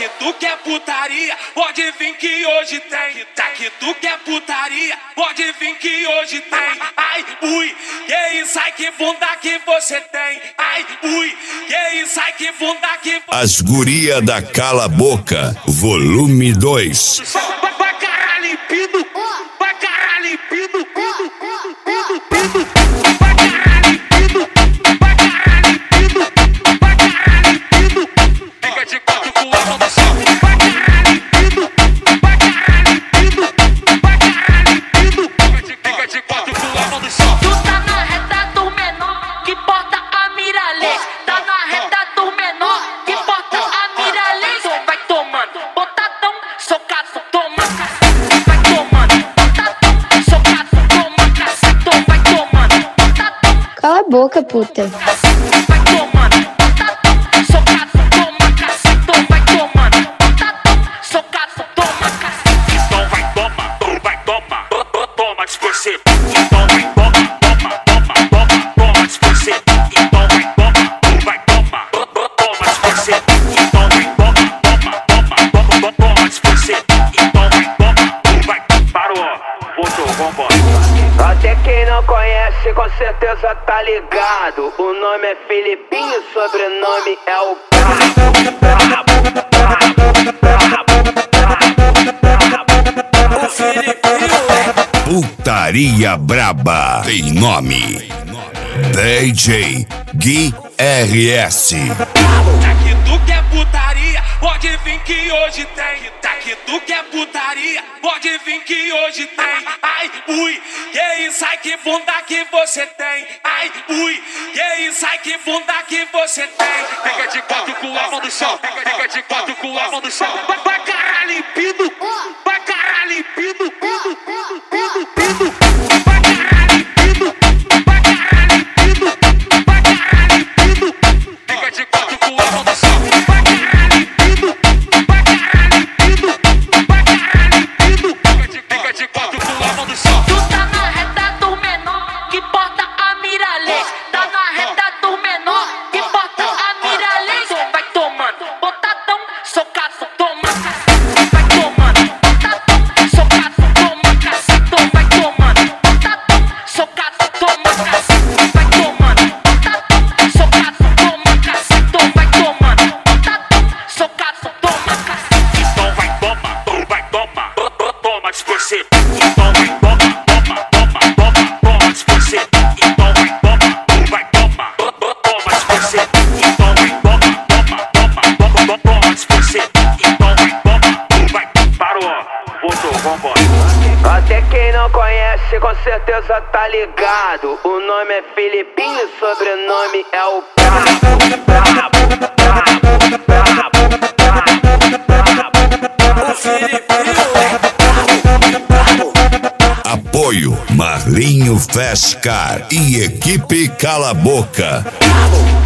que tu quer putaria, pode vir que hoje tem. Tá que tu quer putaria, pode vir que hoje tem. Ai, ui, que isso, ai que bunda que você tem. Ai, ui, que isso, ai que bunda que você tem. As Guria da Cala Boca, volume 2. Vai caralho limpinho, vai caralho limpinho, fica de quatro com a mão no chão. Vai caralho limpinho, vai caralho limpinho, vai caralho limpinho, fica de quatro com a mão no chão. Tu tá na reta do menor que porta a miralê. Tá na reta do menor que porta a miralê. Vai tomando, botadão, socado, toma cacete. Vai tomando, botadão, socado, toma cacete. Vai tomando, botadão. Cala a boca, puta. Vai tomando, botadão, socado, toma cacete. Vai tomando, botadão, socado, toma cacete. Então vai toma, toma distorcer. Então vai toma distorcer. Então vai toma distorcer. Então vai toma distorcer. Então vai, parou, voltou, vambora. Até quem não conhece com certeza tá ligado. O nome é Filipinho, sobrenome é o Putaria Braba tem nome. DJ Gui RS. Tá que tu quer putaria, pode vir que hoje tem. Tá que tu quer putaria, pode vir que hoje tem. Ai, ui, que isso, ai que bunda que você tem. Ai, ui, que isso, ai que bunda que você tem. Fica de quatro com a mão no chão, fica de quatro com a mão no chão. Vai caralho limpinho, vai caralho limpinho, vai caralho limpinho, vai caralho limpinho, vai caralho limpinho. Fica de quatro com a mão no chão. Vai caralho limpinho, vai caralho limpinho, vai caralho limpinho. Fica de quatro com a mão no chão. Tu tá na reta do menor que porta a miralê. Tá na reta do menor que porta a miralê. Vai tomando, botadão, socado, toma cacete. Vai tomando, botadão, socado, toma cacete. Vai tomando, botadão, socado, toma cacete. Vai tomando, botadão, socado, toma cacete. Vai tomando, botadão, socado, toma cacete. Então vai toma distorcer. Então vai toma distorcer. Então vai toma distorcer. Então vai toma distorcer. Então vai, parou, voltou, vambora. Até quem não conhece com certeza tá ligado. O nome é Filipinho, sobrenome é o Apoio Marlinho Fast Car e equipe Cala Boca.